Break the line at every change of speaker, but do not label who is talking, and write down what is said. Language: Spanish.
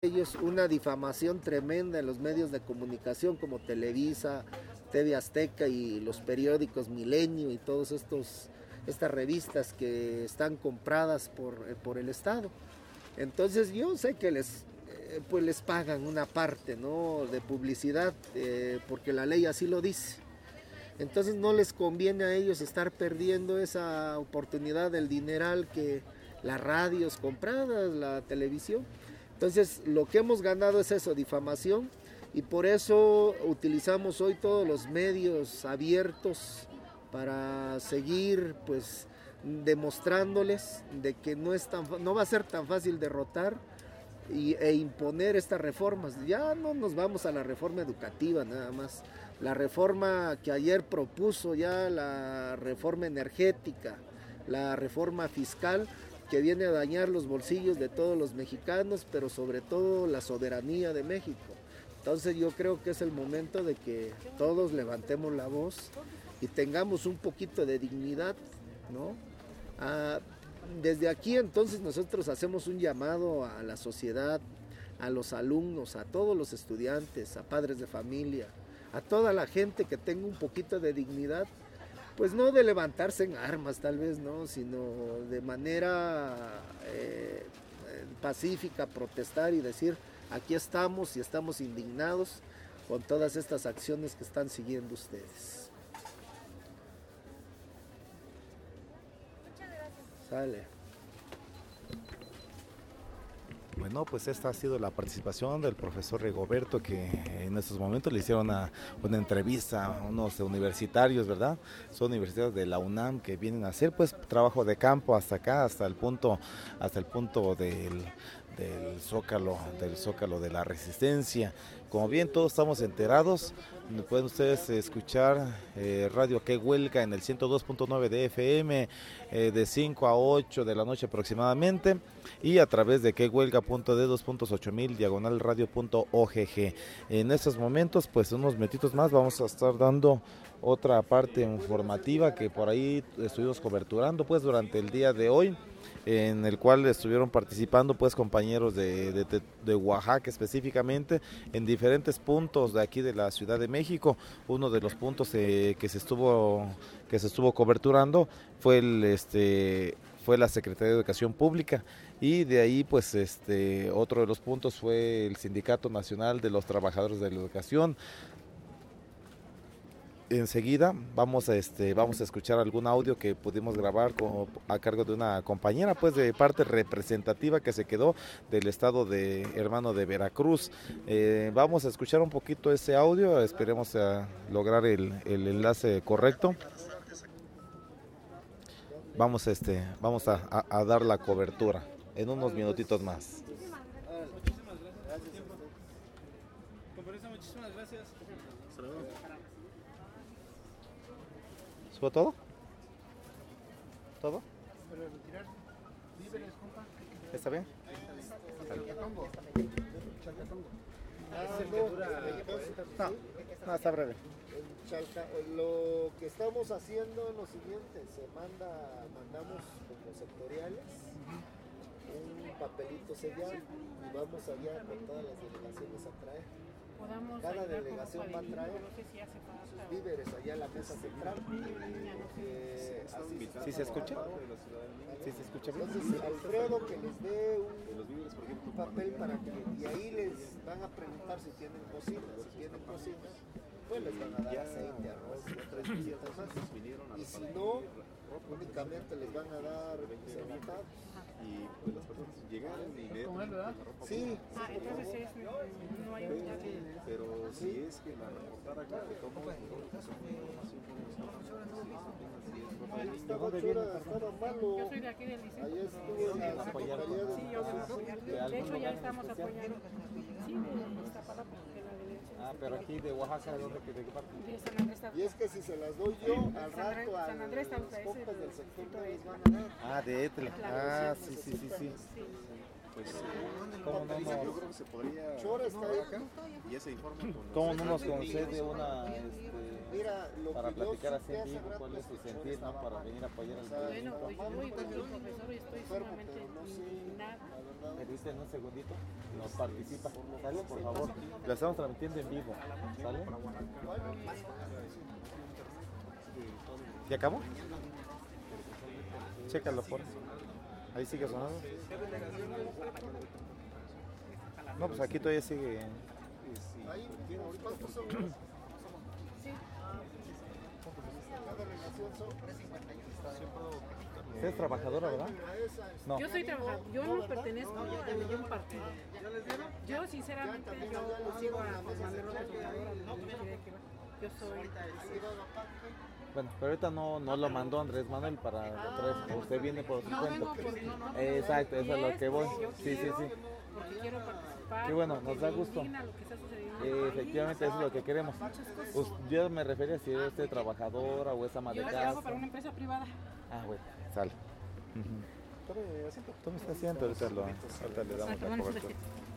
ellos una difamación tremenda en los medios de comunicación como Televisa, TV Azteca y los periódicos Milenio y todos estas revistas que están compradas por el Estado. Entonces yo sé que pues les pagan una parte, ¿no?, de publicidad, porque la ley así lo dice. Entonces no les conviene a ellos estar perdiendo esa oportunidad del dineral que las radios compradas, la televisión. Entonces lo que hemos ganado es eso, difamación, y por eso utilizamos hoy todos los medios abiertos para seguir pues demostrándoles de que no va a ser tan fácil derrotar e imponer estas reformas. Ya no nos vamos a la reforma educativa nada más, la reforma que ayer propuso ya, la reforma energética, la reforma fiscal, que viene a dañar los bolsillos de todos los mexicanos, pero sobre todo la soberanía de México. Entonces yo creo que es el momento de que todos levantemos la voz y tengamos un poquito de dignidad, ¿no? Desde aquí entonces nosotros hacemos un llamado a la sociedad, a los alumnos, a todos los estudiantes, a padres de familia, a toda la gente que tenga un poquito de dignidad, pues no de levantarse en armas tal vez, no, sino de manera pacífica, protestar y decir, aquí estamos y estamos indignados con todas estas acciones que están siguiendo ustedes. Sale.
Bueno, pues esta ha sido la participación del profesor Rigoberto, que en estos momentos le hicieron una entrevista a unos universitarios, ¿verdad? Son universitarios de la UNAM que vienen a hacer pues trabajo de campo hasta acá, hasta el punto del Zócalo de la Resistencia. Como bien todos estamos enterados, pueden ustedes escuchar Radio Que Huelga en el 102.9 de FM de 5 a 8 de la noche aproximadamente, y a través de quehuelga.d2.8000 diagonal radio.ogg. En estos momentos, pues unos minutitos más vamos a estar dando otra parte informativa que por ahí estuvimos coberturando pues durante el día de hoy, en el cual estuvieron participando pues compañeros de Oaxaca específicamente, en diferentes puntos de aquí de la Ciudad de México. Uno de los puntos que se estuvo coberturando fue fue la Secretaría de Educación Pública, y de ahí pues otro de los puntos fue el Sindicato Nacional de los Trabajadores de la Educación. Enseguida vamos a escuchar algún audio que pudimos grabar a cargo de una compañera pues de parte representativa que se quedó del estado de hermano de Veracruz. Vamos a escuchar un poquito ese audio, esperemos lograr el enlace correcto. Vamos a dar la cobertura en unos minutitos más.
Muchísimas gracias.
¿Subo todo? ¿Todo? ¿Está bien? No, está breve.
Lo que estamos haciendo es lo siguiente: mandamos como sectoriales un papelito sellado y vamos allá con todas las delegaciones a traer. Cada delegación va a traer sus víveres allá a la mesa central.
¿Sí se escucha? ¿Sí se escucha bien?
Entonces Alfredo que les dé un papel para que, y ahí les van a preguntar si tienen cocina. Si tienen cocina, pues les van a dar aceite, arroz, otras cositas más. Y si no, únicamente les van a dar enlatados.
Y pues las personas llegaron y
con él, ¿verdad?
Sí.
Entonces no hay un
pero si es que la reportara que tomó
estaba malo.
Yo soy de aquí del liceo.
Allá estuvo en la Secretaría de
Sí, yo de hecho ya estamos apoyando. Sí, de Iztapalapa, de la delegación.
Pero aquí de Oaxaca, ¿de qué parte?
De San Andrés.
Y es que si se las doy yo, al rato a
San Andrés,
los compas del sector no les van a dar.
De Etla. Sí.
Pues
¿Cómo no
yo
nos,
creo que se podría
Chora está ahí.
acá y ese informe con
cómo no nos concede una,
Mira, lo
para
que yo
platicar
sí
así
te
en
hace
vivo,
gran
cuál es su
prestación
sentir, ¿no?
estaba
Para
mal.
venir a apoyar al
O sea,
Bueno,
proyecto.
pues yo voy con el profesor y estoy
enfermo,
sumamente
pero no sé,
indignada.
la verdad.
¿Me diste en un segundito? Nos participa. ¿Sale? Por favor. La estamos transmitiendo en vivo. ¿Sale? ¿Ya acabó? Chécalo por. Ahí sigue sonando. No, pues aquí todavía sigue.
Ahí, ¿cuántos son? Cada relación son 3.51.
Usted es trabajadora, ¿verdad? No.
Yo soy trabajadora, yo no pertenezco a ningún partido. Yo sinceramente, yo sigo a Manuel López Obrador, a donde quiera que va. Yo soy...
Bueno, pero ahorita no lo mandó Andrés Manuel para traer. Usted viene por su
No
cuenta.
vengo por... No,
Exacto, eso es lo que voy.
Yo
Sí, sí,
quiero,
sí.
porque quiero participar.
Qué bueno,
porque
nos da
me
gusto.
indigna lo que está sucediendo en el país.
Efectivamente, eso es lo que queremos. Yo me refería a si es usted trabajadora o es ama de
Yo trabajo
casa.
para una empresa privada.
Ah, bueno, sale. Tome asiento, ahorita le damos la cobertura.